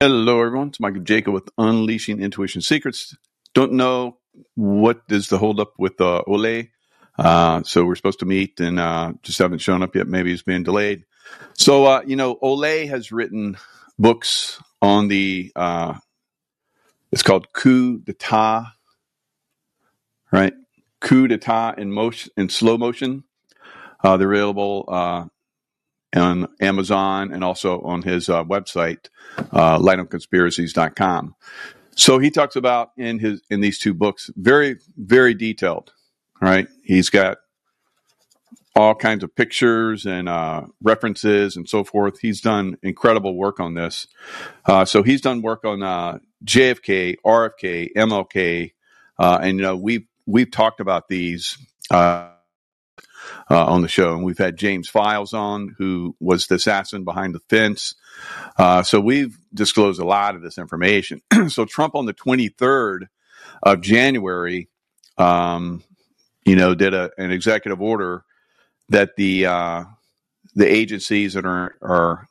Hello, everyone. It's Michael Jacob with Unleashing Intuition Secrets. Don't know what is the holdup with Ole. So we're supposed to meet and just haven't shown up yet. Maybe he's being delayed. So, Ole has written books on it's called Coup d'etat, right? Coup d'etat in slow motion. They're available on Amazon and also on his website, lightonconspiracies.com. So he talks about in these two books, very, very detailed, right? He's got all kinds of pictures and references and so forth. He's done incredible work on this. So he's done work on JFK, RFK, MLK, and we've talked about these on the show, and we've had James Files on, who was the assassin behind the fence. So we've disclosed a lot of this information. So Trump on the 23rd of January, did an executive order that the agencies that are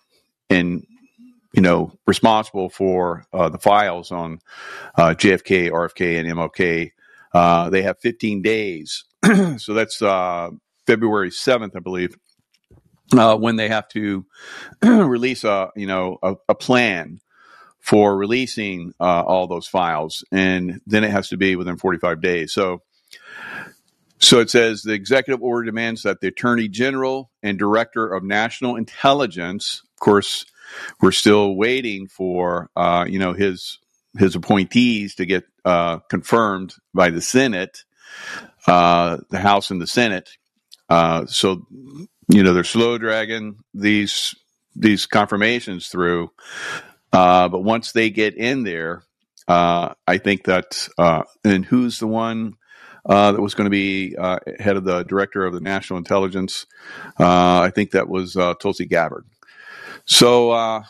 responsible for the files on JFK, RFK, and MLK, they have 15 days. So that's February 7th, I believe, when they have to release a plan for releasing all those files, and then it has to be within 45 days. So it says the executive order demands that the Attorney General and Director of National Intelligence, of course, we're still waiting for his appointees to get confirmed by the Senate, the House and the Senate. So they're slow dragging these confirmations through. But once they get in there, I think that, and who's the one that was going to be head of the Director of the National Intelligence? I think that was Tulsi Gabbard. So,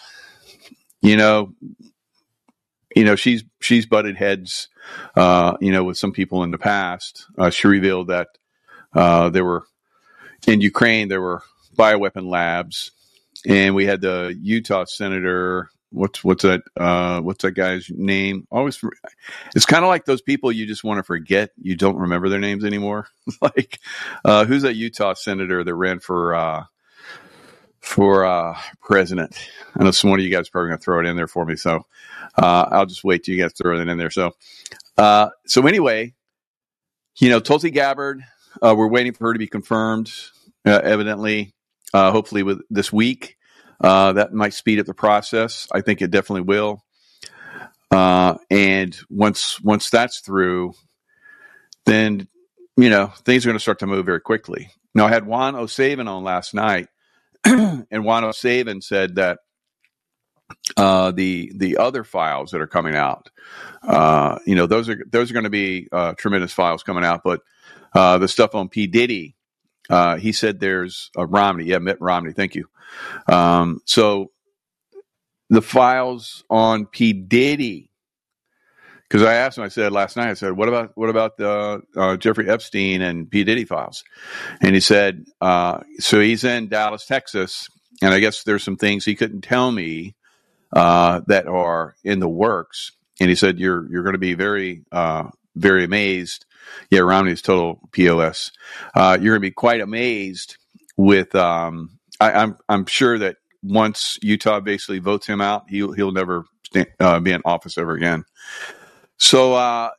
she's butted heads, with some people in the past. She revealed that in Ukraine, there were bioweapon labs, and we had the Utah senator. What's that guy's name? It's kind of like those people you just want to forget. You don't remember their names anymore. Like, who's that Utah senator that ran for president? I know some of you guys are probably going to throw it in there for me, so I'll just wait till you guys throw it in there. So anyway, Tulsi Gabbard. We're waiting for her to be confirmed, evidently, hopefully with this week. That might speed up the process. I think it definitely will. And once that's through, then, things are going to start to move very quickly. Now, I had Juan O'Savin on last night, and Juan O'Savin said that the other files that are coming out, those are going to be tremendous files coming out, but the stuff on P. Diddy, he said there's Romney. Yeah, Mitt Romney. Thank you. So the files on P. Diddy, because I asked him, I said last night, what about the Jeffrey Epstein and P. Diddy files? And he said, so he's in Dallas, Texas, and I guess there's some things he couldn't tell me that are in the works. And he said, you're going to be very, very amazed. Yeah, Romney's total POS. You're going to be quite amazed with. I'm sure that once Utah basically votes him out, he'll never be in office ever again. So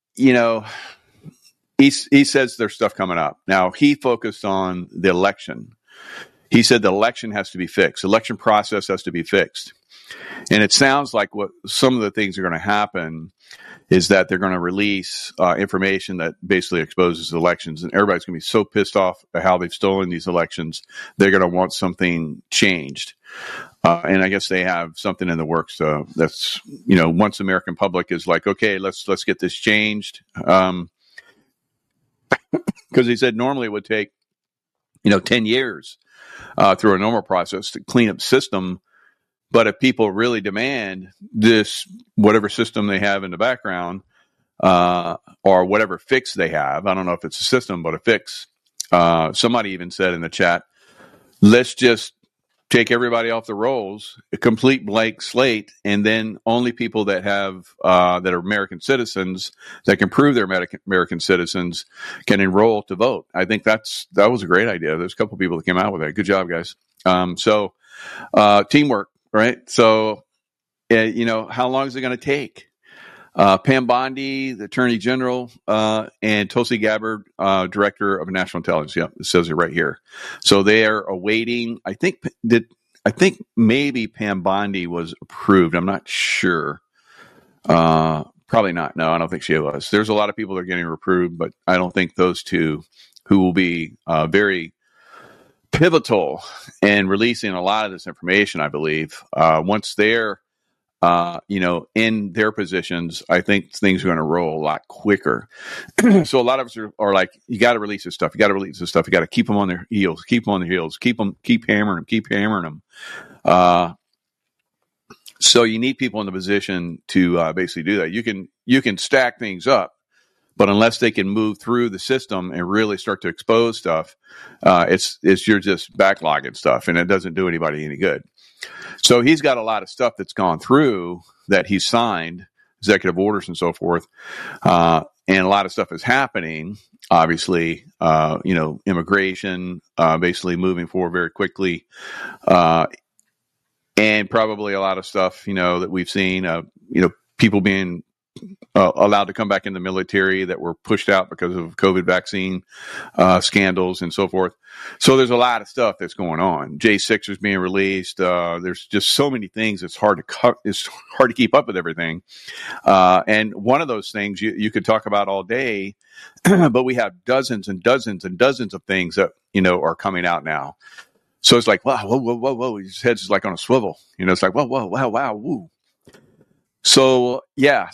he says there's stuff coming up. Now he focused on the election. He said the election has to be fixed. Election process has to be fixed. And it sounds like what some of the things are going to happen is that they're going to release information that basically exposes elections, and everybody's going to be so pissed off at how they've stolen these elections, they're going to want something changed. And I guess they have something in the works. That's once the American public is like, okay, let's get this changed, because he said normally it would take 10 years through a normal process to clean up the system. But if people really demand this, whatever system they have in the background, or whatever fix they have, I don't know if it's a system, but a fix. Somebody even said in the chat, let's just take everybody off the rolls, a complete blank slate, and then only people that have that are American citizens that can prove they're American citizens can enroll to vote. I think that was a great idea. There's a couple people that came out with that. Good job, guys. So teamwork, right? So how long is it going to take? Pam Bondi, the Attorney General, and Tulsi Gabbard, Director of National Intelligence. Yeah, it says it right here. So they are awaiting. I think maybe Pam Bondi was approved. I'm not sure. Probably not. No, I don't think she was. There's a lot of people that are getting approved, but I don't think those two, who will be very pivotal in releasing a lot of this information, I believe, once they're in their positions, I think things are going to roll a lot quicker. So a lot of us are like, you got to release this stuff. You got to release this stuff. You got to keep them on their heels, keep hammering them. So you need people in the position to basically do that. You can stack things up, but unless they can move through the system and really start to expose stuff, you're just backlogging stuff, and it doesn't do anybody any good. So he's got a lot of stuff that's gone through that he's signed, executive orders and so forth. And a lot of stuff is happening, obviously, immigration, basically moving forward very quickly. And probably a lot of stuff, that we've seen, people being allowed to come back in the military that were pushed out because of COVID vaccine scandals and so forth. So there's a lot of stuff that's going on. J6 is being released. There's just so many things. It's hard to keep up with everything. And one of those things you could talk about all day, but we have dozens and dozens and dozens of things that are coming out now. So it's like, wow, whoa. His head's like on a swivel. It's like, whoa, wow, woo. So, yeah,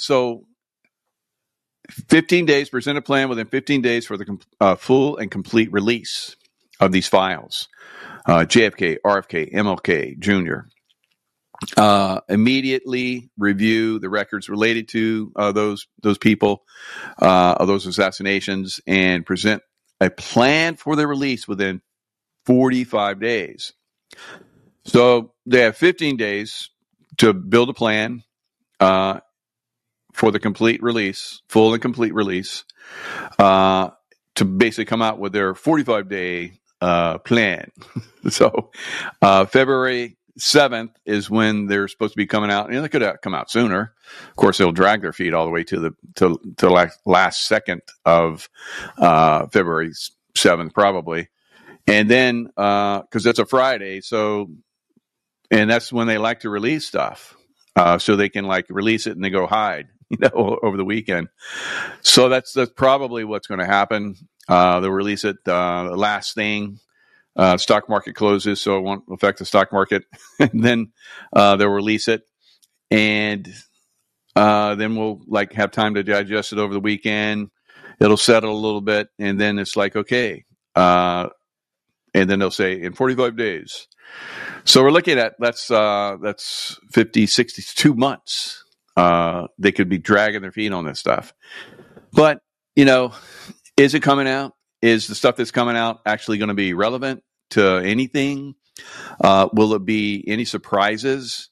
15 days, present a plan within 15 days for the full and complete release of these files. JFK, RFK, MLK, Jr. Immediately review the records related to those people, of those assassinations, and present a plan for their release within 45 days. So they have 15 days to build a plan for the complete release, full and complete release, to basically come out with their 45-day plan. So February 7th is when they're supposed to be coming out. They could come out sooner. Of course, they'll drag their feet all the way to the last second of February 7th, probably. And then, because it's a Friday, and that's when they like to release stuff. So they can release it and they go hide, over the weekend. So that's probably what's going to happen. They'll release it the last thing. Stock market closes, so it won't affect the stock market. And then they'll release it, and then we'll have time to digest it over the weekend. It'll settle a little bit, and then it's like, okay. And then they'll say in 45 days. So we're looking at that's 50, 60, 2 months. They could be dragging their feet on this stuff. But, is it coming out? Is the stuff that's coming out actually going to be relevant to anything? Will it be any surprises?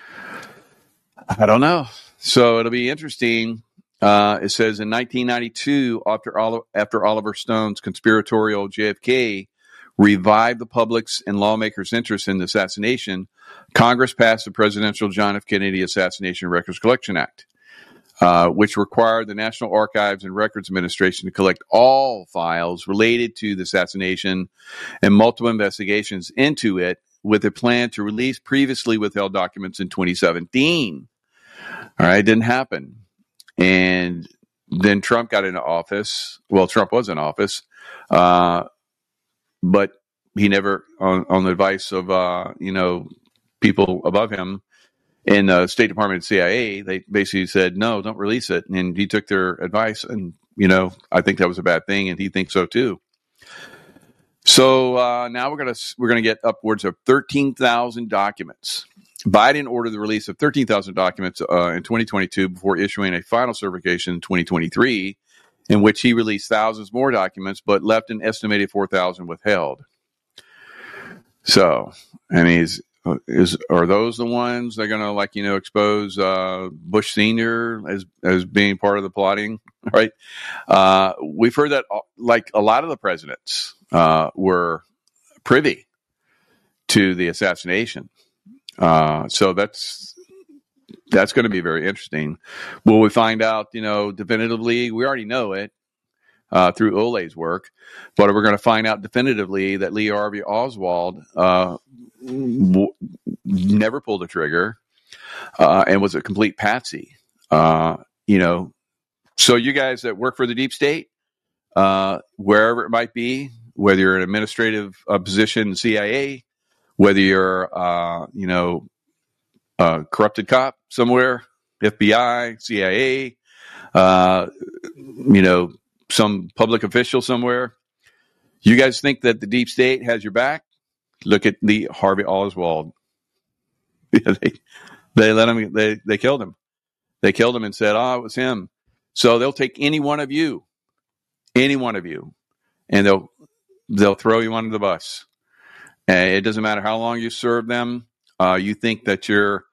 I don't know. So it'll be interesting. It says in 1992, after Oliver Stone's conspiratorial JFK revived the public's and lawmakers' interest in the assassination, Congress passed the Presidential John F. Kennedy Assassination Records Collection Act, which required the National Archives and Records Administration to collect all files related to the assassination and multiple investigations into it, with a plan to release previously withheld documents in 2017. All right, it didn't happen. And then Trump got into office. Well, Trump was in office. But he never, on the advice of, people above him in the State Department and CIA, they basically said, no, don't release it. And he took their advice. And, I think that was a bad thing. And he thinks so, too. So now we're going to get upwards of 13,000 documents. Biden ordered the release of 13,000 documents in 2022 before issuing a final certification in 2023. In which he released thousands more documents, but left an estimated 4,000 withheld. So, and are those the ones that are going to expose Bush Senior as being part of the plotting? Right? We've heard that like a lot of the presidents were privy to the assassination. So that's going to be very interesting. Will we find out, definitively? We already know it through Ole's work, but we're going to find out definitively that Lee Harvey Oswald never pulled a trigger and was a complete patsy. So you guys that work for the deep state, wherever it might be, whether you're in an administrative position in CIA, whether you're, a corrupted cop somewhere, FBI, CIA, some public official somewhere, you guys think that the deep state has your back? Look at Lee Harvey Oswald. They let him. They killed him. They killed him and said, "Oh, it was him." So they'll take any one of you, and they'll throw you under the bus. And it doesn't matter how long you serve them. You think that you're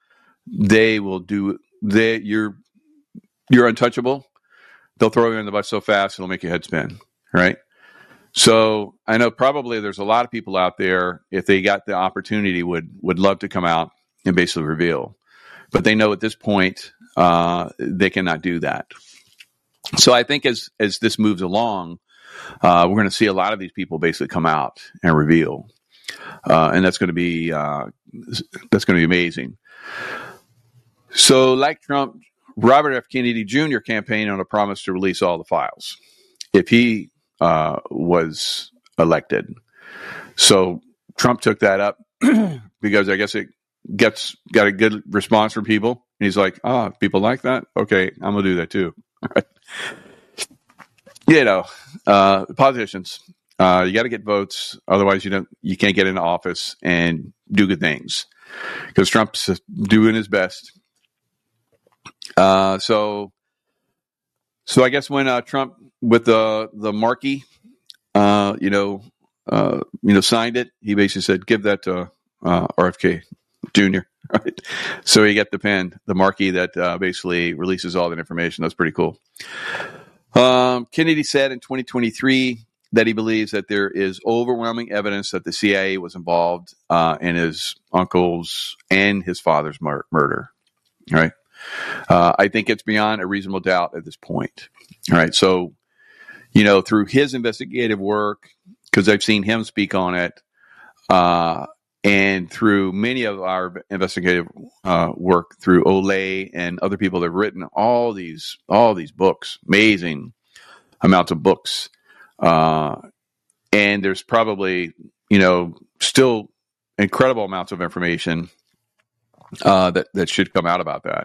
untouchable. They'll throw you in the bus so fast it'll make your head spin, right? So I know probably there's a lot of people out there, if they got the opportunity, would love to come out and basically reveal, but they know at this point they cannot do that. So I think as this moves along, we're going to see a lot of these people basically come out and reveal, and that's going to be amazing. So, like Trump, Robert F. Kennedy Jr. campaigned on a promise to release all the files if he was elected. So Trump took that up because I guess it got a good response from people. And he's like, people like that? Okay, I'm going to do that too. Politicians, you got to get votes. Otherwise, you can't get into office and do good things, because Trump's doing his best. So I guess when Trump with the marquee, signed it, he basically said, "Give that to RFK Jr." Right? So he got the pen, the marquee that basically releases all that information. That's pretty cool. Kennedy said in 2023 that he believes that there is overwhelming evidence that the CIA was involved in his uncle's and his father's murder. Right? I think it's beyond a reasonable doubt at this point. All right. So, through his investigative work, because I've seen him speak on it, and through many of our investigative work through Ole and other people that have written all these books, amazing amounts of books. And there's probably, still incredible amounts of information that should come out about that.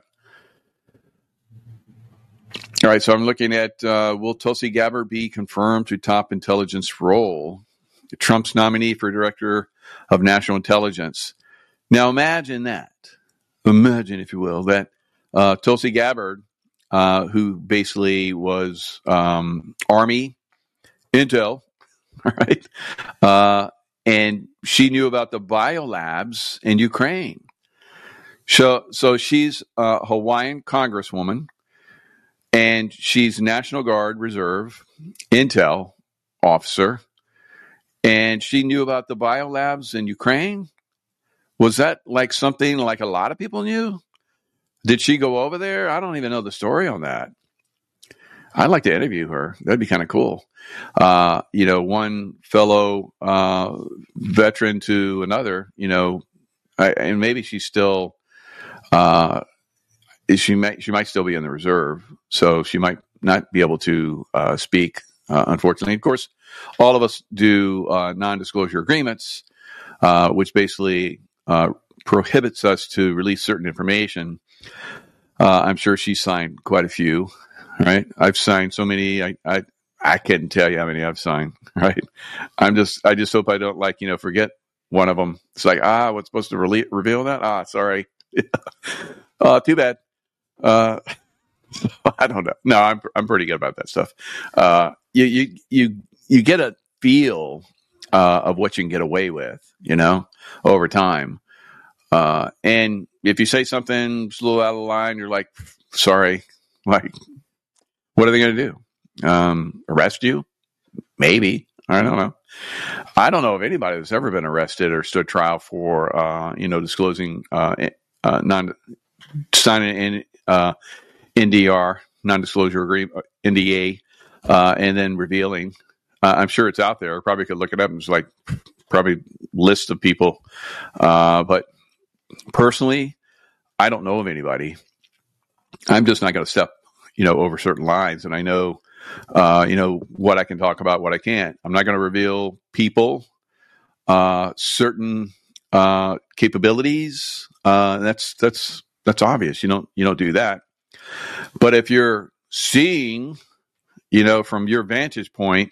All right, so I'm looking at, will Tulsi Gabbard be confirmed to top intelligence role? Trump's nominee for Director of National Intelligence. Now imagine that. Imagine, if you will, that Tulsi Gabbard, who basically was Army Intel, right? And she knew about the biolabs in Ukraine. So she's a Hawaiian congresswoman, and she's National Guard Reserve Intel officer, and she knew about the biolabs in Ukraine. Was that like something like a lot of people knew? Did she go over there? I don't even know the story on that. I'd like to interview her. That'd be kind of cool. One fellow veteran to another, and maybe she's still, she might still be in the reserve, so she might not be able to speak, unfortunately. Of course, all of us do non-disclosure agreements, which basically prohibits us to release certain information. I'm sure she signed quite a few, right? I've signed so many, I couldn't tell you how many I've signed, right? I just hope I don't forget one of them. It's like, what's supposed to reveal that? Sorry. Too bad. I don't know. No, I'm pretty good about that stuff. You get a feel of what you can get away with, over time. And if you say something's a little out of line, you're like, sorry, like, what are they going to do? Arrest you? Maybe. I don't know. I don't know of anybody that's ever been arrested or stood trial for, disclosing, signing in, NDR, non-disclosure agreement, NDA, and then revealing. I'm sure it's out there. I probably could look it up. It's like probably lists of people. But personally, I don't know of anybody. I'm just not going to step, over certain lines. And I know, what I can talk about, what I can't. I'm not going to reveal people, certain capabilities. That's obvious. You don't do that. But if you're seeing, from your vantage point,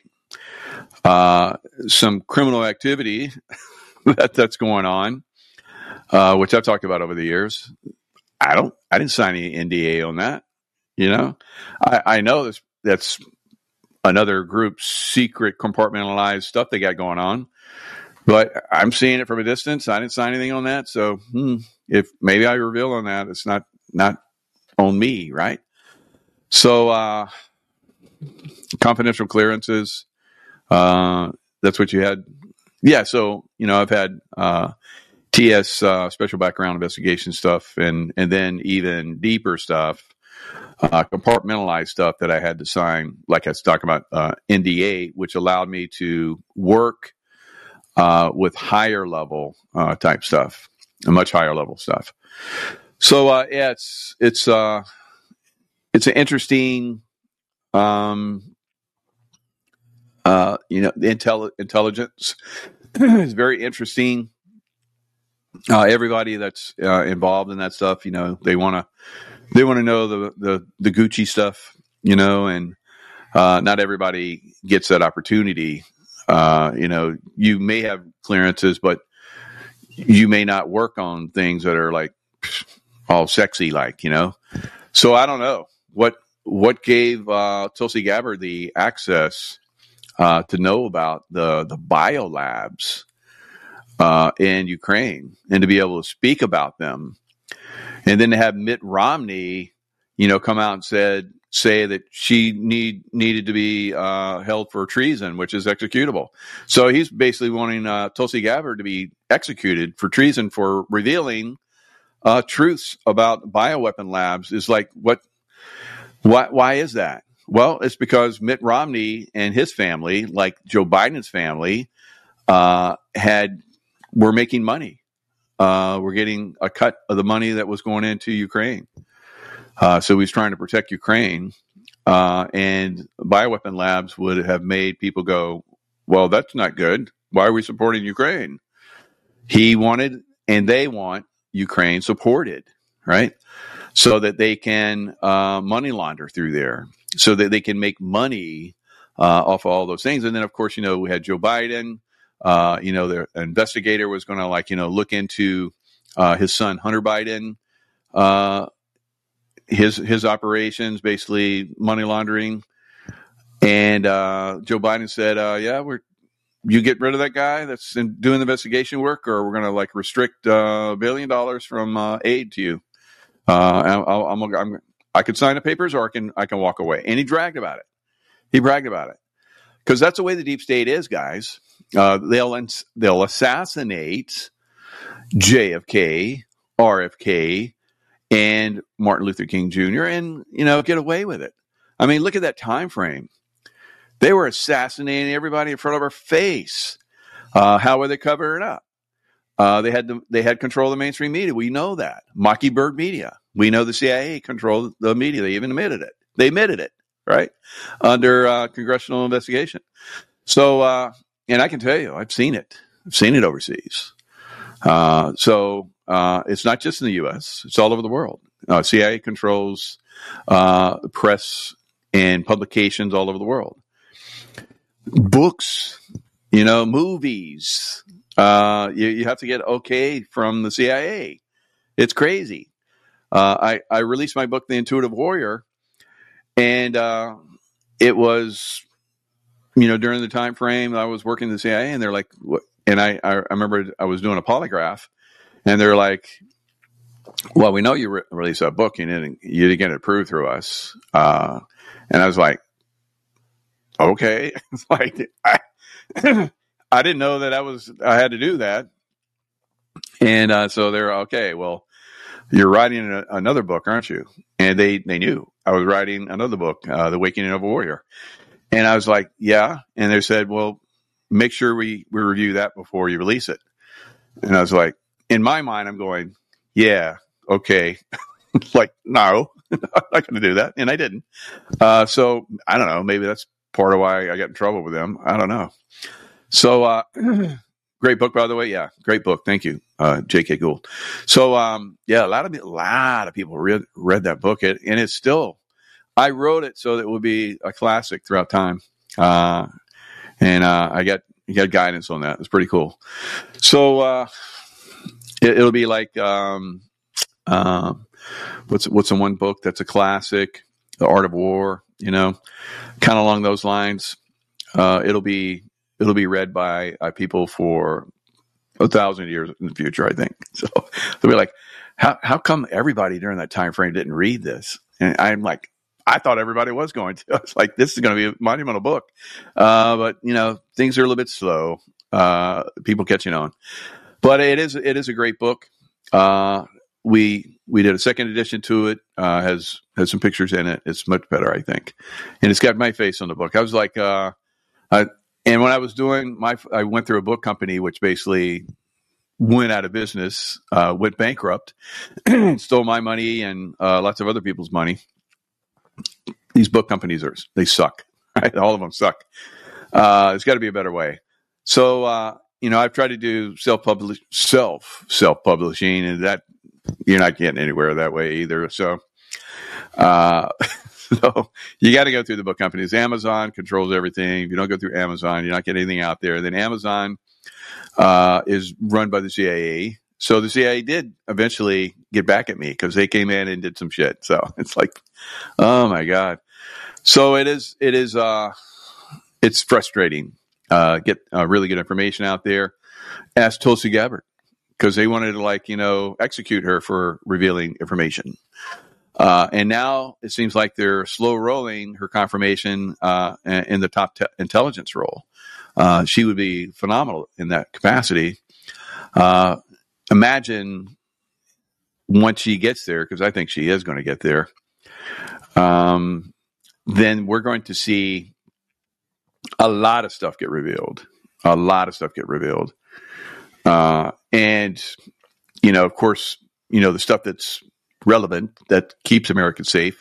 some criminal activity that's going on, which I've talked about over the years, I didn't sign any NDA on that. I know that's another group's secret compartmentalized stuff they got going on, but I'm seeing it from a distance. I didn't sign anything on that. So if maybe I reveal on that, it's not on me. Right. So, confidential clearances, that's what you had. Yeah. So, I've had, TS, special background investigation stuff, and then even deeper stuff, compartmentalized stuff that I had to sign, like I was talking about, NDA, which allowed me to work, with higher level, type stuff, a much higher level stuff. So, yeah, it's an interesting, intelligence is very interesting. Everybody that's involved in that stuff, they want to know the Gucci stuff, and not everybody gets that opportunity. You may have clearances, but you may not work on things that are like all sexy, So I don't know what gave Tulsi Gabbard the access to know about the biolabs in Ukraine and to be able to speak about them, and then to have Mitt Romney, come out and say that she needed to be held for treason, which is executable. So he's basically wanting Tulsi Gabbard to be executed for treason for revealing truths about bioweapon labs. Is like why is that? Well, it's because Mitt Romney and his family, like Joe Biden's family, were making money. We're getting a cut of the money that was going into Ukraine. So he's trying to protect Ukraine. And bioweapon labs would have made people go, well, that's not good. Why are we supporting Ukraine? He wanted, and they want Ukraine supported, right? So that they can money launder through there, so that they can make money off of all those things. And then, of course, we had Joe Biden. The investigator was going to look into his son Hunter Biden, his operations, basically money laundering. And Joe Biden said, you get rid of that guy that's doing the investigation work, or we're going to restrict $1 billion from aid to you. I could sign the papers, or I can walk away. And he bragged about it. Because that's the way the deep state is, guys. They'll assassinate JFK, RFK, and Martin Luther King Jr. and get away with it. I mean, look at that time frame. They were assassinating everybody in front of our face. How were they covering it up? They had control of the mainstream media. We know that. Mockingbird Media. We know the CIA controlled the media. They even admitted it. They admitted it, right? Under congressional investigation. So, and I can tell you, I've seen it. I've seen it overseas. So it's not just in the U.S. It's all over the world. CIA controls press and publications all over the world. Books, movies. You have to get okay from the CIA. It's crazy. I released my book, The Intuitive Warrior, and it was during the time frame I was working the CIA, and they're like, what? And I remember I was doing a polygraph, and they're like, well, we know you released that book, you didn't get it approved through us. And I was like, okay. It's like, I didn't know that I had to do that. And so they're okay. Well, you're writing another book, aren't you? And they knew I was writing another book, The Awakening of a Warrior. And I was like, yeah. And they said, well, make sure we review that before you release it. And I was like, in my mind, I'm going, yeah, okay. Like, no, I'm not going to do that. And I didn't. So I don't know. Maybe that's part of why I got in trouble with them. I don't know. So, great book, by the way. Yeah, great book. Thank you, J.K. Gould. So, yeah, a lot of people read that book, and it's still. I wrote it so that it would be a classic throughout time, and I got guidance on that. It's pretty cool. So, it'll be like what's the one book that's a classic, The Art of War. Kind of along those lines. It'll be read by people for 1,000 years in the future, I think. So they'll be like, how come everybody during that time frame didn't read this? And I'm like, I thought everybody was going to. I was like, this is going to be a monumental book. But things are a little bit slow. People catching on, but it is a great book. We did a second edition to it. Has some pictures in it. It's much better, I think, and it's got my face on the book. I was like, and when I was doing I went through a book company which basically went out of business, went bankrupt, stole my money and lots of other people's money. These book companies they suck, right? All of them suck. There's got to be a better way. So I've tried to do self-publishing, and that you're not getting anywhere that way either. So. So you got to go through the book companies. Amazon controls everything. If you don't go through Amazon, you're not getting anything out there. Then Amazon is run by the CIA. So the CIA did eventually get back at me because they came in and did some shit. So it's like, oh my God. So it's frustrating. Get really good information out there. Ask Tulsi Gabbard because they wanted to execute her for revealing information. And now it seems like they're slow rolling her confirmation in the top intelligence role. She would be phenomenal in that capacity. Imagine once she gets there, because I think she is going to get there, then we're going to see a lot of stuff get revealed. And, of course, the stuff that's relevant, that keeps Americans safe,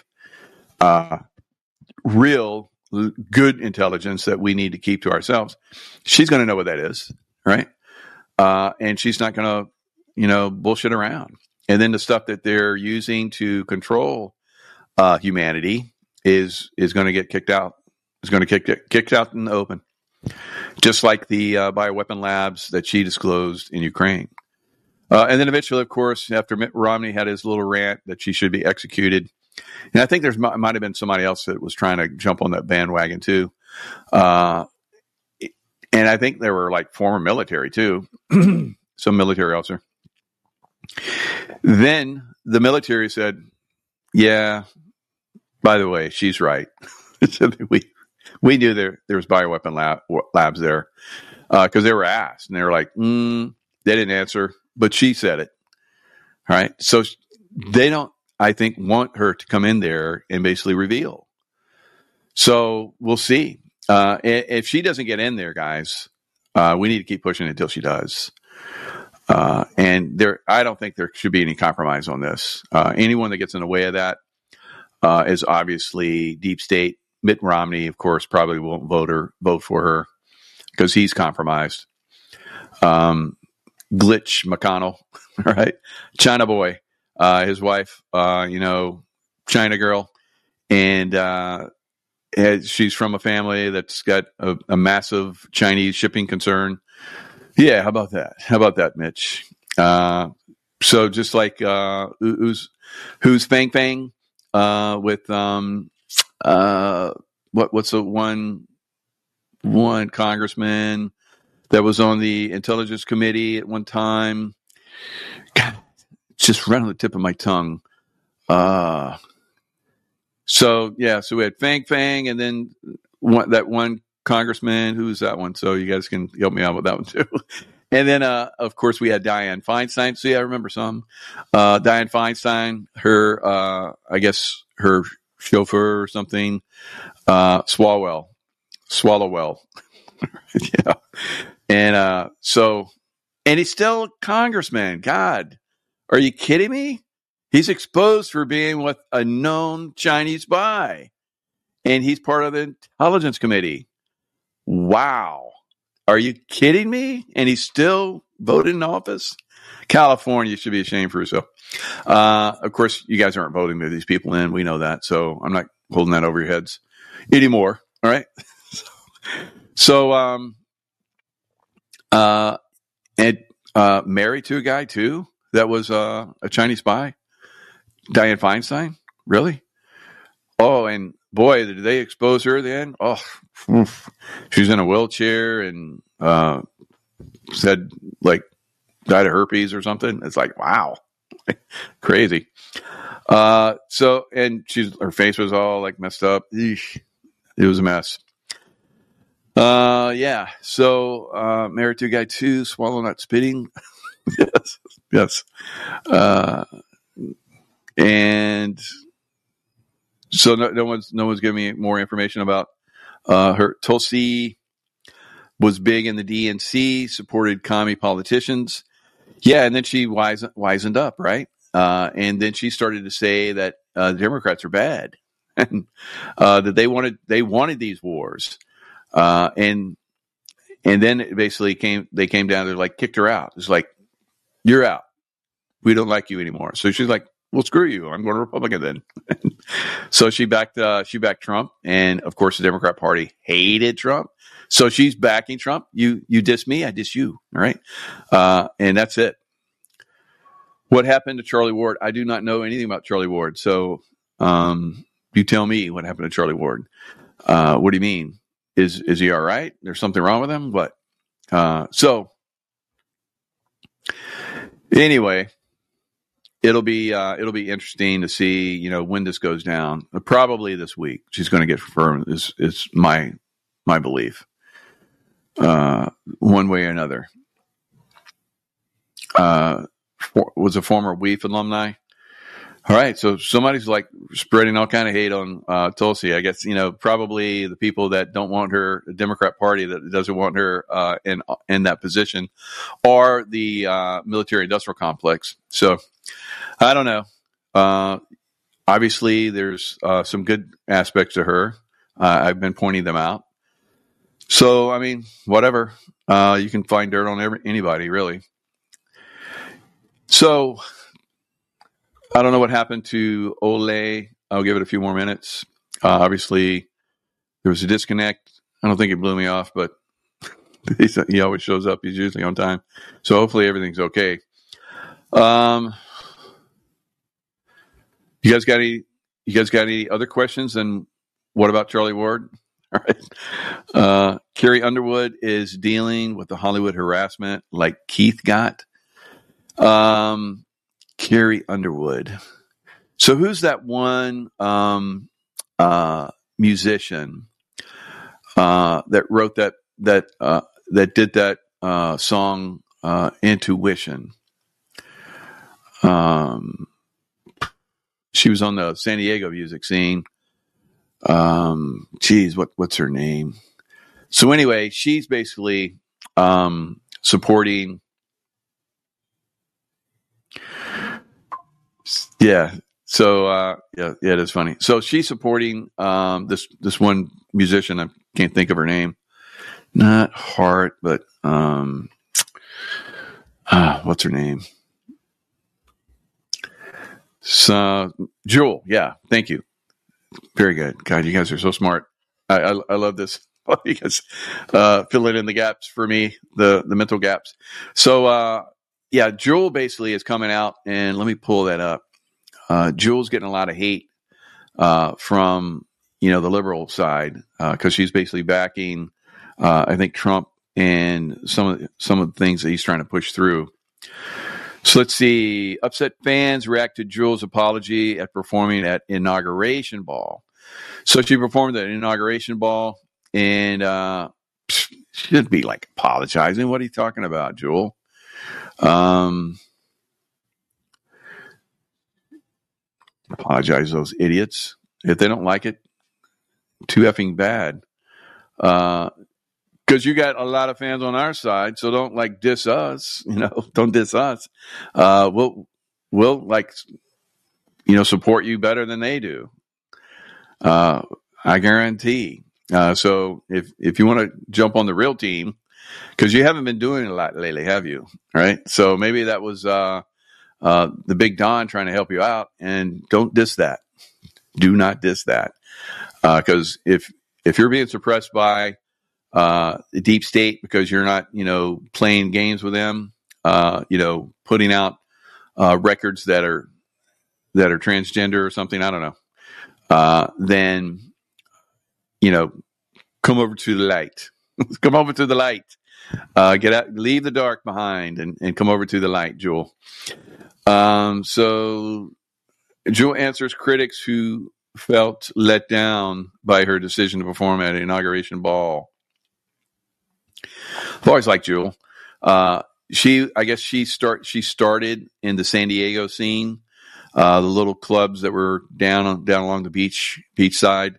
real good intelligence that we need to keep to ourselves. She's going to know what that is, right? And she's not going to, bullshit around. And then the stuff that they're using to control humanity is going to get kicked out. Is going to get kicked out in the open, just like the bioweapon labs that she disclosed in Ukraine. And then eventually, of course, after Mitt Romney had his little rant that she should be executed, and I think there might have been somebody else that was trying to jump on that bandwagon too. And I think there were former military too, some military officer. Then the military said, "Yeah, by the way, she's right." we knew there was bioweapon labs there because they were asked, and they were like, they didn't answer. But she said it, right? So they don't, I think, want her to come in there and basically reveal. So we'll see. If she doesn't get in there, guys, we need to keep pushing until she does. And I don't think there should be any compromise on this. Anyone that gets in the way of that is obviously deep state. Mitt Romney, of course, probably won't vote for her because he's compromised. Glitch McConnell, right? China boy, his wife, China girl. And she's from a family that's got a massive Chinese shipping concern. Yeah, how about that, Mitch? So just like who's Fang Fang with what's the one one congressman that was on the Intelligence Committee at one time. God, it's just right on the tip of my tongue. So we had Fang, and then that one congressman. Who's that one? So you guys can help me out with that one too. And then, of course, we had Dianne Feinstein. So, yeah, I remember some. Dianne Feinstein, her, I guess, her chauffeur or something, Swalwell. Yeah. And and he's still a congressman. God, are you kidding me? He's exposed for being with a known Chinese spy. And he's part of the Intelligence Committee. Wow. Are you kidding me? And he's still voted in office? California should be ashamed for yourself. Of course, you guys aren't voting these people in. We know that. So I'm not holding that over your heads anymore. All right. So, married to a guy too that was a Chinese spy. Dianne Feinstein? Really? Oh, and boy, did they expose her then? Oh, she's in a wheelchair and said like died of herpes or something. It's like, wow, crazy. So, and her face was all like messed up. Eesh. It was a mess. Yeah. So, married to a guy too, swallow not spitting. yes. And so no one's giving me more information about her. Tulsi was big in the DNC, supported commie politicians. Yeah, and then she wisened up, right? And then she started to say that the Democrats are bad, and that they wanted these wars, and then it basically came down to like kicked her out. It's like, you're out. We don't like you anymore. So she's like, well, screw you. I'm going to Republican then. So she backed Trump, and of course the Democrat Party hated Trump. So she's backing Trump. You diss me, I diss you. All right, and that's it. What happened to Charlie Ward? I do not know anything about Charlie Ward. So you tell me what happened to Charlie Ward. What do you mean? Is he all right? There's something wrong with him? What? So anyway. It'll be interesting to see, when this goes down. Probably this week. She's going to get confirmed. Is my belief. One way or another. Was a former WEEF alumni. All right, so somebody's like spreading all kind of hate on Tulsi. I guess probably the people that don't want her, the Democrat Party that doesn't want her in that position, are the military-industrial complex. So. I don't know. Obviously, there's some good aspects to her. I've been pointing them out. So, I mean, whatever. You can find dirt on anybody, really. So, I don't know what happened to Ole. I'll give it a few more minutes. Obviously, there was a disconnect. I don't think it blew me off, but he always shows up. He's usually on time. So, hopefully, everything's okay. You guys got any other questions? And what about Charlie Ward? All right. Carrie Underwood is dealing with the Hollywood harassment like Keith got. Carrie Underwood. So who's that one musician that wrote that did that song Intuition? She was on the San Diego music scene. What's her name? So anyway, she's basically supporting. Yeah. So it is funny. So she's supporting this one musician. I can't think of her name. Not Hart, but what's her name? So Jewel, yeah, thank you. Very good. God, you guys are so smart. I love this. You guys filling in the gaps for me, the mental gaps. So Jewel basically is coming out, and let me pull that up. Jewel's getting a lot of hate from the liberal side because she's basically backing I think Trump and some of the things that he's trying to push through. So let's see. Upset fans react to Jewel's apology at performing at Inauguration Ball. So she performed at Inauguration Ball, and she shouldn't be like apologizing. What are you talking about, Jewel? Apologize to those idiots. If they don't like it, too effing bad. Because you got a lot of fans on our side, so don't like diss us. Don't diss us. We'll like support you better than they do. I guarantee. So if you want to jump on the real team, because you haven't been doing a lot lately, have you? Right. So maybe that was the Big Don trying to help you out, and don't diss that. Do not diss that. Because if you're being suppressed by the deep state because you're not, playing games with them, putting out records that are transgender or something, I don't know. Then, come over to the light. Come over to the light. Get out, leave the dark behind, and come over to the light, Jewel. So Jewel answers critics who felt let down by her decision to perform at an Inauguration Ball. I've always liked Jewel. She started in the San Diego scene, the little clubs that were down along the beach side,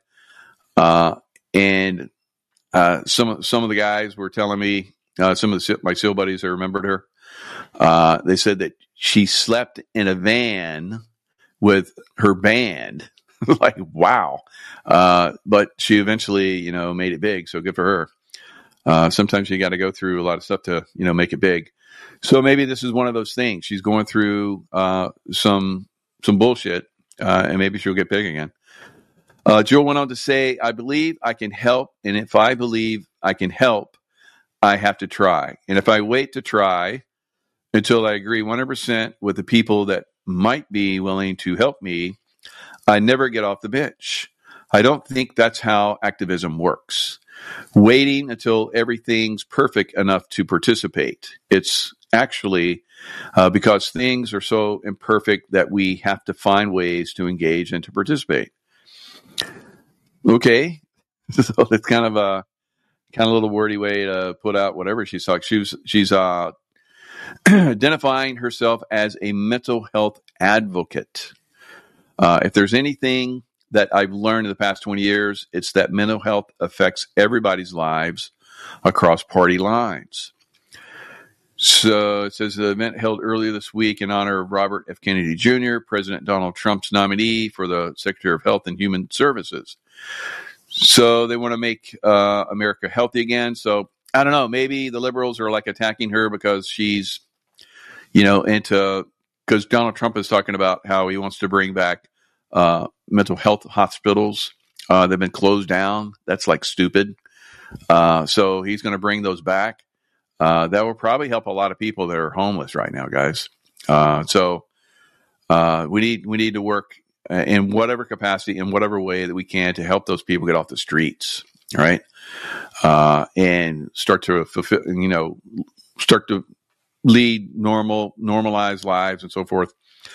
and some of the guys were telling me, some of my SEAL buddies that remembered her, they said that she slept in a van with her band. Like, wow. But she eventually, made it big. So good for her. Sometimes you got to go through a lot of stuff to, make it big. So maybe this is one of those things. She's going through some bullshit, and maybe she'll get big again. Jewel went on to say, I believe I can help. And if I believe I can help, I have to try. And if I wait to try until I agree 100% with the people that might be willing to help me, I never get off the bench. I don't think that's how activism works. Waiting until everything's perfect enough to participate. It's actually because things are so imperfect that we have to find ways to engage and to participate. Okay. So it's kind of a little wordy way to put out whatever she's talking. She's identifying herself as a mental health advocate. If there's anything that I've learned in the past 20 years, it's that mental health affects everybody's lives across party lines. So it says the event held earlier this week in honor of Robert F. Kennedy Jr., President Donald Trump's nominee for the Secretary of Health and Human Services. So they want to make America healthy again. So I don't know, maybe the liberals are like attacking her because she's, because Donald Trump is talking about how he wants to bring back mental health hospitals. They've been closed down. That's like stupid. So he's going to bring those back. That will probably help a lot of people that are homeless right now, guys. So we need to work in whatever capacity, in whatever way that we can to help those people get off the streets. All right. And start to fulfill, start to lead normalized lives and so forth.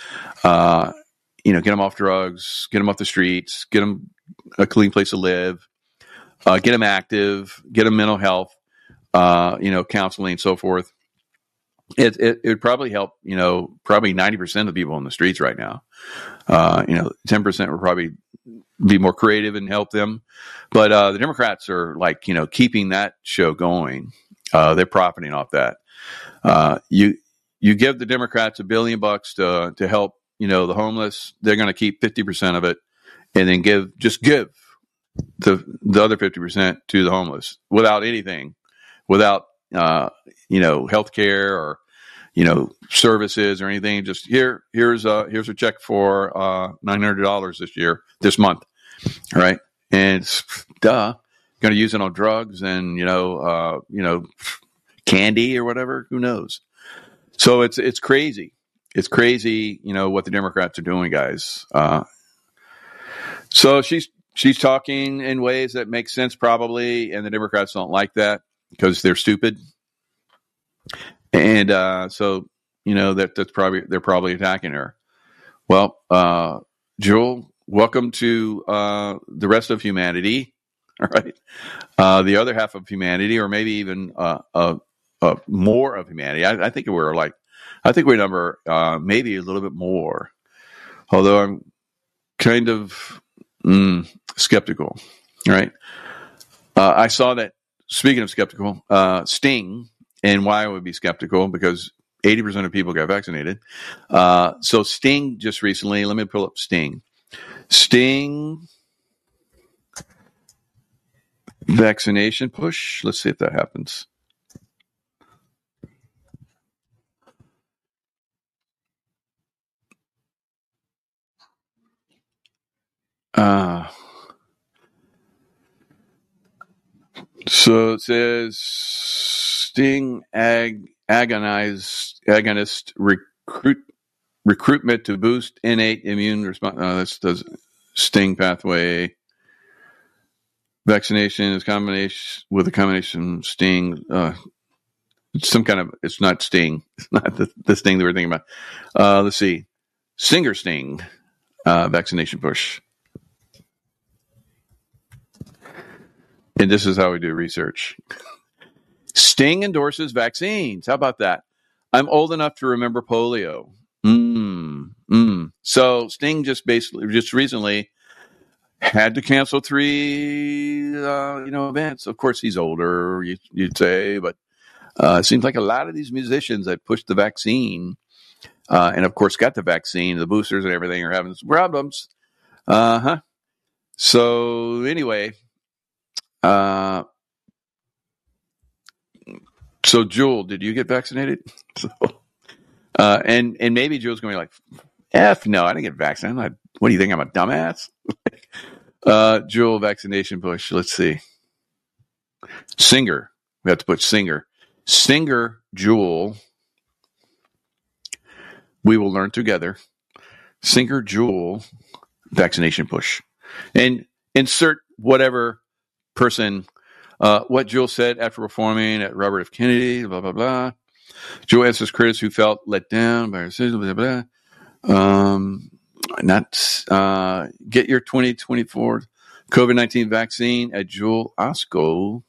Get them off drugs, get them off the streets, get them a clean place to live, get them active, get them mental health, counseling and so forth. It would probably help, probably 90% of the people on the streets right now. 10% would probably be more creative and help them. But the Democrats are like, keeping that show going. They're profiting off that. You give the Democrats $1 billion to help, the homeless. They're going to keep 50% of it, and then give the other 50% to the homeless without anything, without health care or services or anything. Just here's a check for $900 this month, right? And going to use it on drugs and candy or whatever. Who knows? So it's crazy. It's crazy, what the Democrats are doing, guys. So she's she's talking in ways that make sense probably, and the Democrats don't like that because they're stupid. And so, that's probably, they're probably attacking her. Well, Jewel, welcome to the rest of humanity. All right. The other half of humanity, or maybe even more of humanity. I think we number maybe a little bit more, although I'm kind of skeptical. Right. I saw that, speaking of skeptical, Sting, and why I would be skeptical, because 80% of people got vaccinated. So Sting just recently, let me pull up Sting. Sting vaccination push. Let's see if that happens. So it says Sting agonist recruitment to boost innate immune response. This does Sting pathway. Vaccination is combination with a combination Sting. Some kind of, it's not Sting. It's not the Sting that we're thinking about. Let's see. Singer Sting vaccination push. And this is how we do research. Sting endorses vaccines. How about that? I'm old enough to remember polio. So Sting just recently had to cancel 3, events. Of course, he's older, you'd say, but it seems like a lot of these musicians that pushed the vaccine, and of course got the vaccine, the boosters and everything, are having some problems. So anyway, so Jewel, did you get vaccinated? And maybe Jewel's going to be like, F no, I didn't get vaccinated. What do you think? I'm a dumbass? Jewel vaccination push. Let's see. Singer. We have to put Singer. Singer Jewel. We will learn together. Singer Jewel vaccination push. And insert whatever person, what Jewel said after performing at Robert F. Kennedy, blah, blah, blah. Jewel answers critics who felt let down by her decision, blah, blah, blah. Get your 2024 COVID-19 vaccine at Jewel Osco.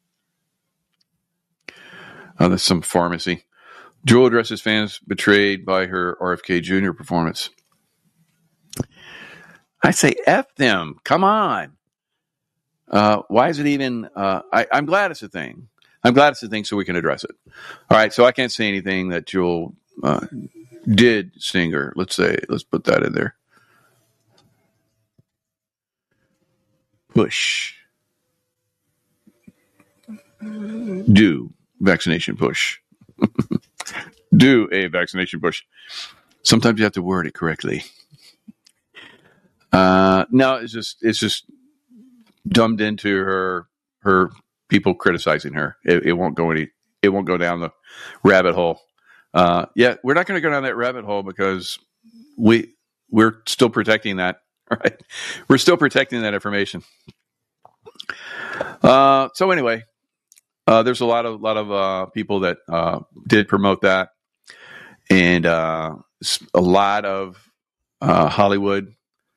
That's some pharmacy. Jewel addresses fans betrayed by her RFK Jr. performance. I say F them. Come on. Why is it even... I'm glad it's a thing. I'm glad it's a thing so we can address it. All right, so I can't say anything that Jewel did Singer. Let's put that in there. Push. Do vaccination push. Do a vaccination push. Sometimes you have to word it correctly. No, it's just dumbed into her people criticizing her. It won't go down the rabbit hole. Yeah, we're not going to go down that rabbit hole because we're still protecting that. Right? We're still protecting that information. So anyway, there's a lot of people that did promote that, and a lot of Hollywood.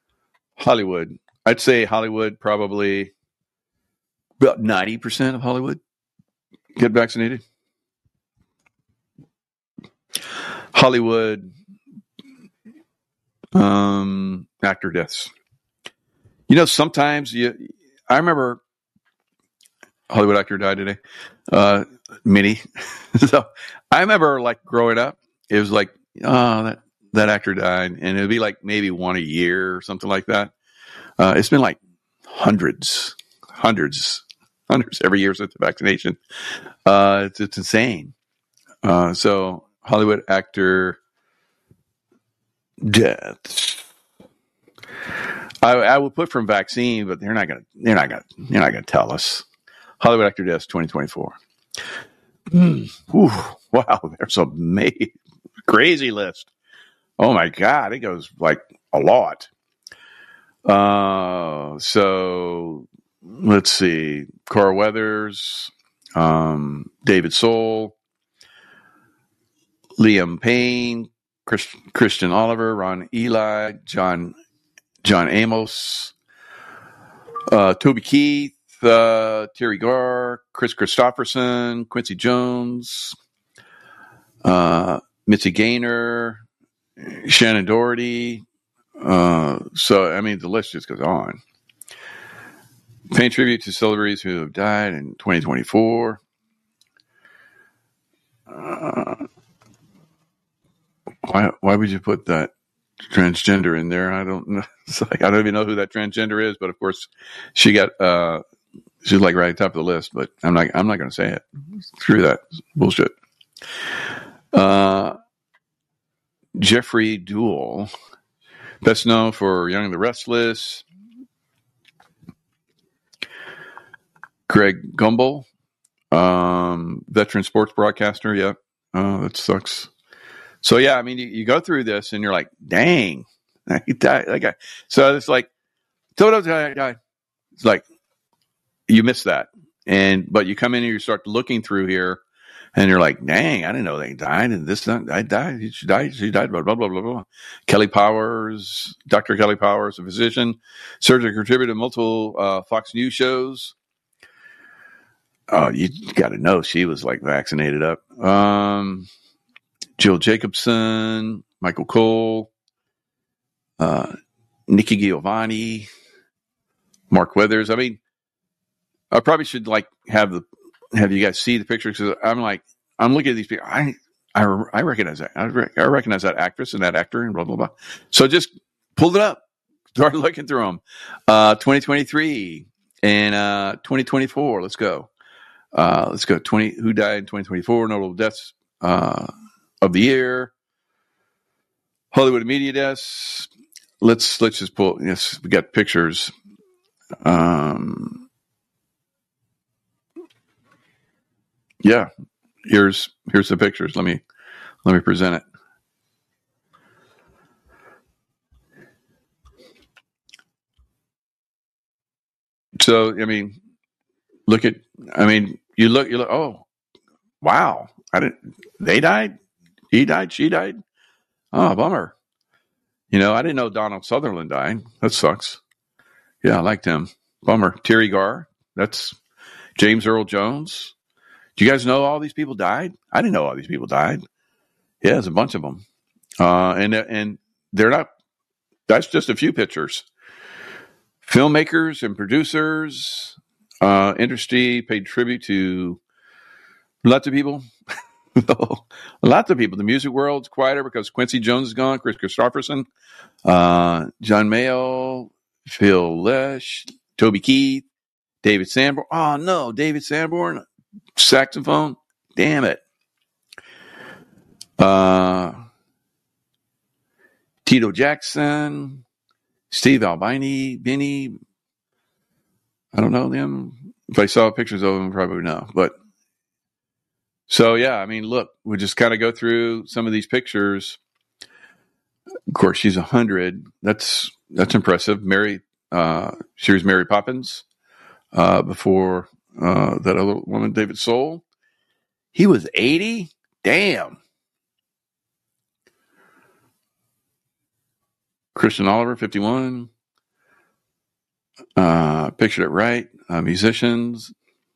I'd say Hollywood, probably about 90% of Hollywood get vaccinated. Hollywood actor deaths. Sometimes I remember Hollywood actor died today. Minnie. So I remember growing up, it was like, oh, that actor died, and it'd be like maybe one a year or something like that. It's been like hundreds every year since the vaccination. It's insane. So Hollywood actor deaths. I would put from vaccine, but they're not gonna tell us. Hollywood actor deaths 2024. Wow, there's a crazy list. Oh my God, it goes like a lot. so let's see. Carl Weathers, David Soul, Liam Payne, Christian Oliver, Ron Eli, John Amos, Toby Keith, Terry Garr, Chris Christopherson, Quincy Jones, Mitzi Gaynor, Shannon Doherty. So, I mean, the list just goes on. Paying tribute to celebrities who have died in 2024. Why would you put that transgender in there? I don't know. It's like, I don't even know who that transgender is, but of course she got she's like right at the top of the list, but I'm not going to say it. Screw that bullshit. Jeffrey Duell, best known for Young and the Restless. Greg Gumbel, veteran sports broadcaster. Yep. Oh, that sucks. So yeah, I mean, you go through this and you're like, dang, he died. That guy. So it's like, Toto died. It's like, you miss that. But you come in and you start looking through here and you're like, dang, I didn't know they died. And this, I died. She died, blah, blah, blah, blah, blah. Kelly Powers, Dr. Kelly Powers, a physician, surgeon, contributed to multiple Fox News shows. Oh, you got to know she was like vaccinated up. Jill Jacobson, Michael Cole, Nikki Giovanni, Mark Weathers. I mean, I probably should like have you guys see the pictures, because I'm looking at these people. I recognize that. I recognize that actress and that actor and blah blah blah. So just pulled it up, started looking through them. 2023 and 2024. Let's go. Who died in 2024? Notable deaths of the year. Hollywood media deaths. Let's just pull. Yes, we got pictures. Yeah, here's the pictures. Let me present it. So I mean, you look. Oh, wow! They died. He died. She died. Oh, bummer. I didn't know Donald Sutherland died. That sucks. Yeah, I liked him. Bummer. Terry Garr. That's James Earl Jones. Do you guys know all these people died? I didn't know all these people died. Yeah, there's a bunch of them. And they're not, that's just a few pictures. Filmmakers and producers, industry paid tribute to lots of people. Lots of people. The music world's quieter because Quincy Jones is gone, Chris Christopherson, John Mayo, Phil Lesh, Toby Keith, David Sanborn. Oh, no, David Sanborn, saxophone. Damn it. Tito Jackson, Steve Albini, Benny. I don't know them. If I saw pictures of them, I probably would know. But so, yeah, I mean, look, we just kind of go through some of these pictures. Of course, she's 100. That's impressive. She was Mary Poppins before that other woman, David Soul. He was 80? Damn. Christian Oliver, 51. Pictured it right. Musicians.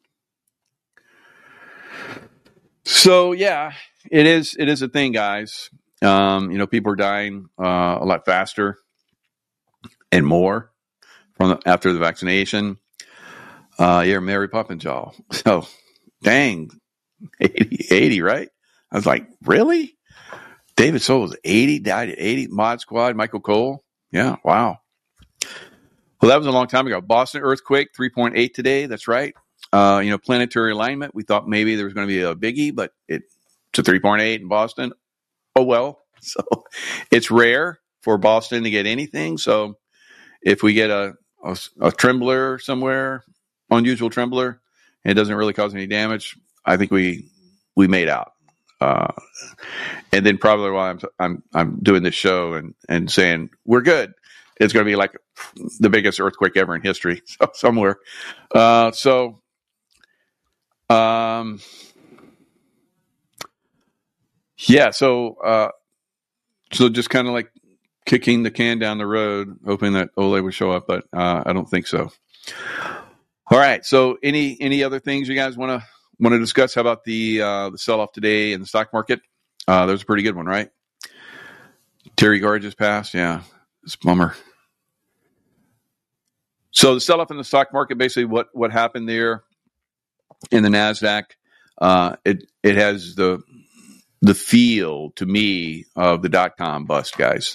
So yeah, it is a thing, guys. People are dying a lot faster and more after the vaccination. Mary Poppins, y'all. So, dang, 80, right? I was like, really? David Soul was 80, died at 80. Mod Squad, Michael Cole. Yeah, wow. Well, that was a long time ago. Boston earthquake, 3.8 today. That's right. Planetary alignment. We thought maybe there was going to be a biggie, but it's a 3.8 in Boston. Oh, well. So it's rare for Boston to get anything. So if we get a trembler somewhere, unusual trembler, and it doesn't really cause any damage, I think we made out. And then probably while I'm doing this show and saying we're good it's going to be like the biggest earthquake ever in history somewhere. So just kind of like kicking the can down the road, hoping that Ole would show up, but I don't think so. All right. So any other things you guys want to discuss? How about the sell-off today in the stock market? That was a pretty good one, right? Terry Gard just passed. Yeah, it's a bummer. So the sell-off in the stock market, basically what happened there in the NASDAQ, it has the feel to me of the dot-com bust, guys.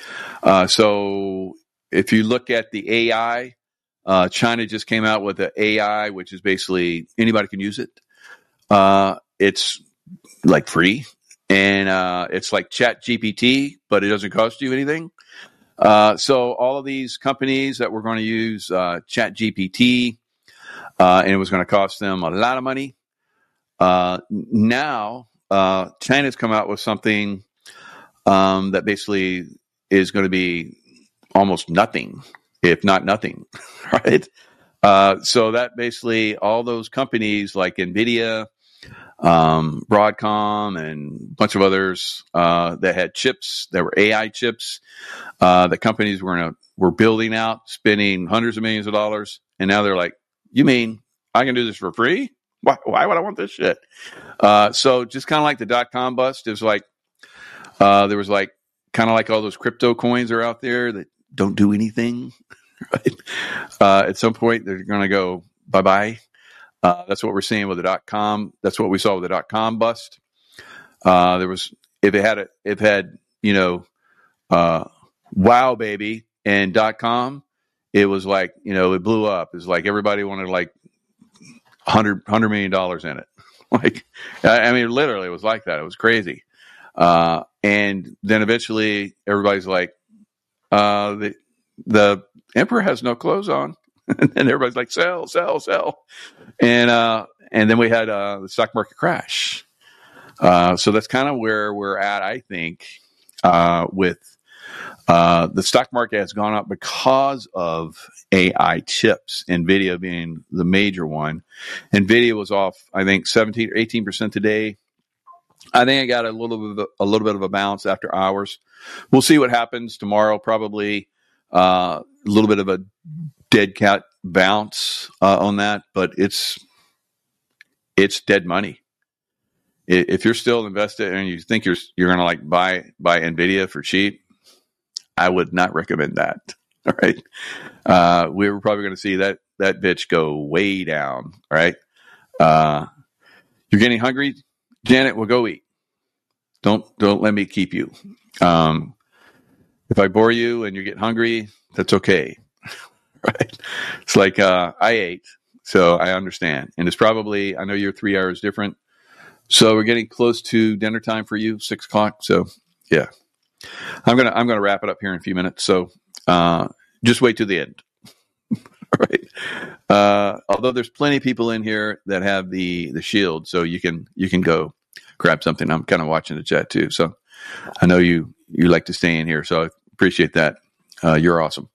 So if you look at the AI, China just came out with the AI, which is basically anybody can use it. It's like free, and it's like ChatGPT, but it doesn't cost you anything. So all of these companies that were going to use ChatGPT, and it was going to cost them a lot of money. Now China's come out with something that basically is going to be almost nothing, if not nothing, right? So that basically all those companies like NVIDIA, Broadcom, and a bunch of others that had chips, that were AI chips, that companies were building out, spending hundreds of millions of dollars, and now they're like, "You mean I can do this for free? Why would I want this shit?" So just kind of like the dot-com bust, it was like there was like kind of like all those crypto coins are out there that don't do anything. Right? At some point, they're going to go bye-bye. That's what we're seeing with the dot-com. That's what we saw with the dot-com bust. There was if it had wow baby and dot-com, it was like it blew up. It's like everybody wanted like $100 million in it. Like I mean, literally, it was like that. It was crazy. And then eventually, everybody's like, the emperor has no clothes on. And everybody's like, sell. And then we had the stock market crash. So that's kind of where we're at, I think, with the stock market has gone up because of AI chips, NVIDIA being the major one. NVIDIA was off, I think, 17 or 18% today. I think I got a little bit of a bounce after hours. We'll see what happens tomorrow. Probably a little bit of a dead cat bounce on that, but it's dead money. If you're still invested and you think you're going to like buy NVIDIA for cheap, I would not recommend that. All right, we were probably going to see that bitch go way down. All right, you're getting hungry, Janet. We'll go eat. Don't let me keep you. If I bore you and you get hungry, that's okay. Right? It's like I ate, so I understand. And it's probably, I know you're 3 hours different, so we're getting close to dinner time for you, 6 o'clock. So yeah, I'm gonna wrap it up here in a few minutes. So just wait to the end. All right. Although there's plenty of people in here that have the shield, so you can go grab something. I'm kind of watching the chat too, so I know you like to stay in here, so I appreciate that. You're awesome.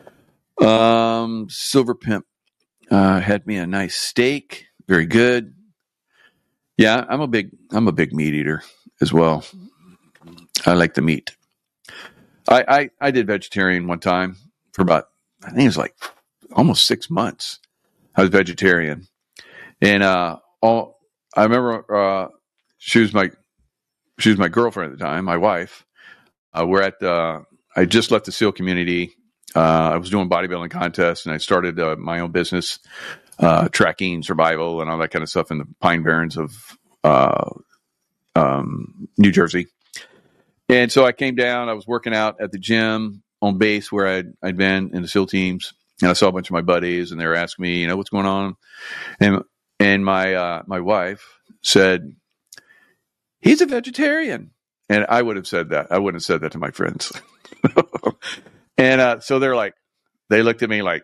Silver Pimp had me a nice steak, very good. Yeah, I'm a big meat eater as well. I like the meat. I did vegetarian one time for about, I think it was like almost 6 months. I was vegetarian, and I remember she was my girlfriend at the time, my wife. We're at I just left the SEAL community. I was doing bodybuilding contests, and I started my own business, tracking survival and all that kind of stuff in the Pine Barrens of New Jersey. And so I came down. I was working out at the gym on base where I'd been in the SEAL teams, and I saw a bunch of my buddies, and they were asking me, what's going on? And my wife said, "He's a vegetarian." And I would have said that. I wouldn't have said that to my friends. And so they looked at me like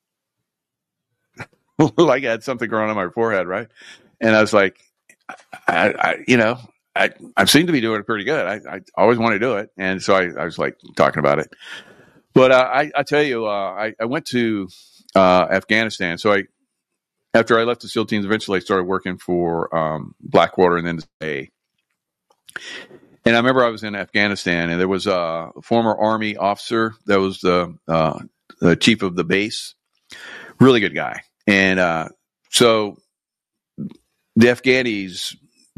I had something growing on my forehead, right? And I was like, I seem to be doing it pretty good. I always want to do it. And so I was like talking about it. But I tell you, I went to Afghanistan. So after I left the SEAL teams, eventually I started working for Blackwater and then A. And I remember I was in Afghanistan, and there was a former Army officer that was the chief of the base. Really good guy. And so the Afghanis,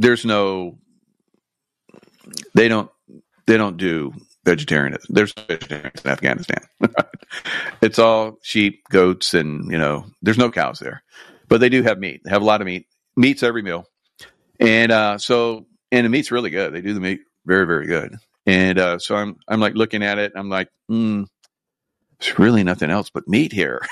they don't do vegetarianism. There's no vegetarians in Afghanistan. It's all sheep, goats, and there's no cows there. But they do have meat. They have a lot of meat. Meat's every meal. And and the meat's really good. They do the meat very, very good. And so I'm like looking at it. I'm like, there's really nothing else but meat here.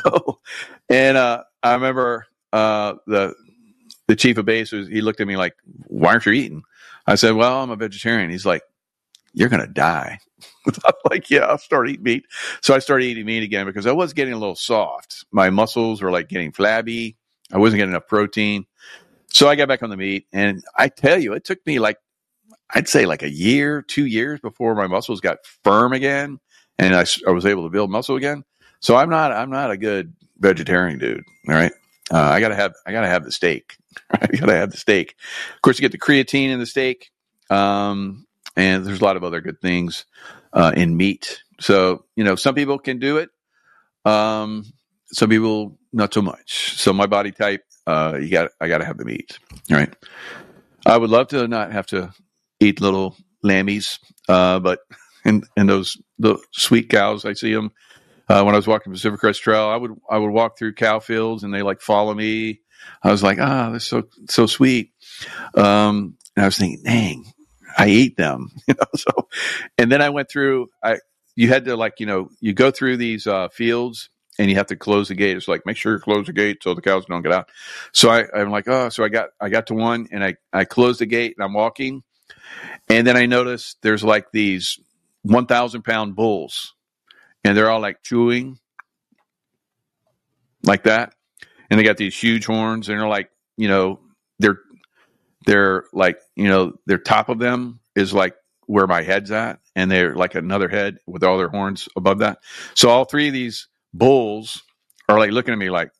I remember the chief of base he looked at me like, "Why aren't you eating?" I said, "Well, I'm a vegetarian." He's like, "You're gonna die." I'm like, "Yeah, I'll start eating meat." So I started eating meat again because I was getting a little soft. My muscles were like getting flabby. I wasn't getting enough protein. So I got back on the meat, and I tell you, it took me I'd say like a year, 2 years before my muscles got firm again, and I was able to build muscle again. So I'm not a good vegetarian dude. All right, I gotta have the steak. I gotta have the steak. Of course, you get the creatine in the steak, and there's a lot of other good things in meat. So some people can do it. Some people not so much. So my body type, I got to have the meat. All right. I would love to not have to eat little lammies, but and the sweet cows, I see them when I was walking Pacific Crest Trail. I would walk through cow fields and they like follow me. I was like, they're so sweet. And I was thinking, dang, I eat them. So, and then I went through. You had to you go through these fields. And you have to close the gate. It's like, make sure you close the gate so the cows don't get out. So I'm like, so I got to one and I closed the gate and I'm walking. And then I noticed there's like these 1,000-pound bulls and they're all like chewing like that. And they got these huge horns and they're like, they're like, their top of them is like where my head's at. And they're like another head with all their horns above that. So all three of these bulls are like looking at me like,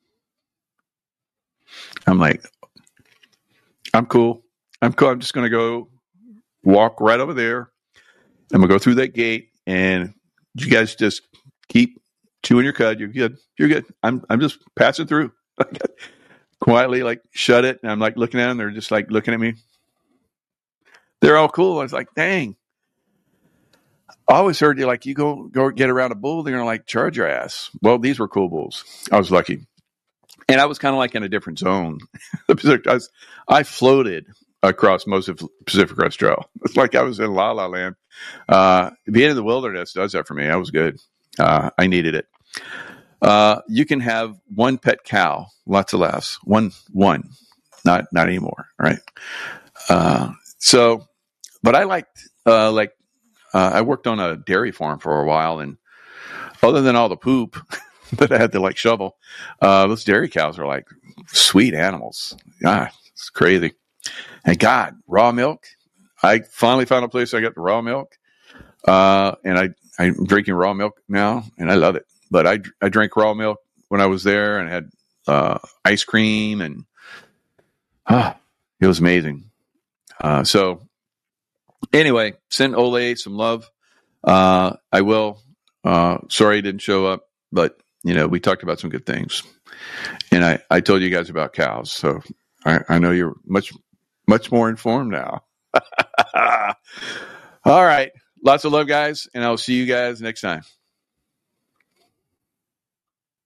I'm like, I'm cool. I'm just going to go walk right over there. I'm going to go through that gate and you guys just keep chewing your cud. You're good. You're good. I'm just passing through. Quietly like shut it. And I'm like looking at them. They're just like looking at me. They're all cool. I was like, dang. I always heard you go get around a bull, they're going to like charge your ass. Well, these were cool bulls. I was lucky. And I was kind of like in a different zone. I floated across most of Pacific Crest Trail. It's like I was in La La Land. Being in the wilderness does that for me. I was good. I needed it. You can have one pet cow, lots of laughs. One, not anymore. Right. But I liked, I worked on a dairy farm for a while, and other than all the poop that I had to like shovel, those dairy cows are like sweet animals. It's crazy. And God, raw milk. I finally found a place I got the raw milk, and I'm drinking raw milk now, and I love it. But I drank raw milk when I was there, and had ice cream, and it was amazing. So. Anyway, send Ole some love. I will. Sorry he didn't show up, but we talked about some good things, and I told you guys about cows, so I know you're much more informed now. All right, lots of love, guys, and I'll see you guys next time.